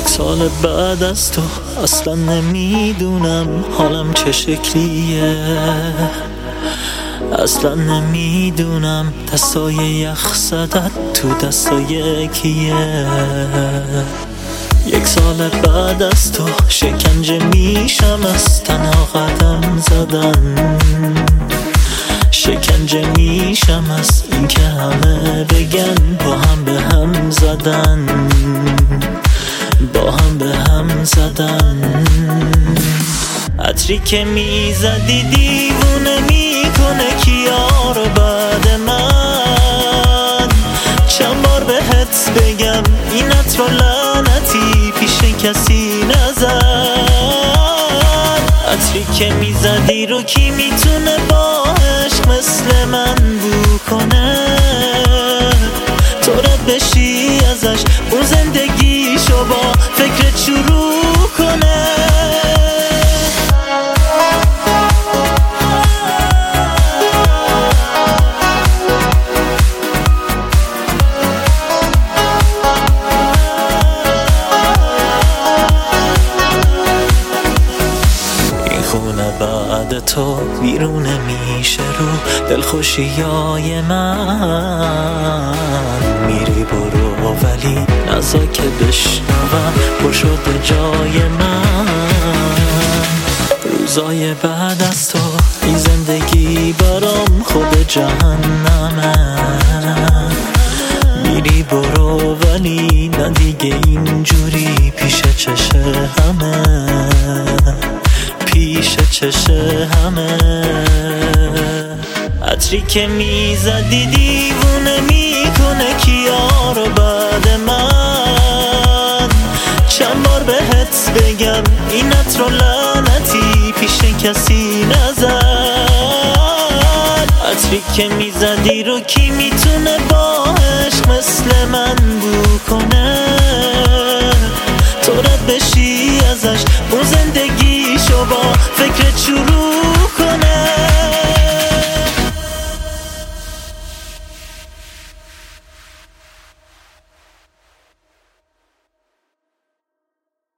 سال بعد از تو اصلا نمیدونم حالم چه شکلیه، اصلا نمیدونم دستای یخ زدت تو دستای کیه. 1 سال بعد از تو شکنجه میشم از تنها قدم زدن، شکنجه میشم از اینکه همه بگن با هم به هم زدن، با هم به هم زدن. عطری که میزدی دیوونه میکنه کیا رو بعد من. چند بار بهت بگم این عطر لعنتی پیش کسی نزن. عطری که میزدی رو کی میتونه با عشق مثل من بو کنه؟ تو رد بشی ازش اون زندگیشو با فکرت شروع کنه. بعد تو بیرونه میشه رو دلخوشیای من. میری برو ولی نزا که بشنوم پر شده جای من. روزای بعد از تو این زندگی برام خود جهنمه. میری برو ولی نه دیگه اینجوری پیش چشه همه، پیش چشه همه. عطری که میزدی دیوونه میکنه کیا رو بعد من. چند بار بهت بگم این عطر لعنتی پیش کسی نزن. عطری که میزدی رو کی میتونه با عشق مثل من بو کنه؟ تو رد بشی ازش اون زندگیشو با فکرت شروع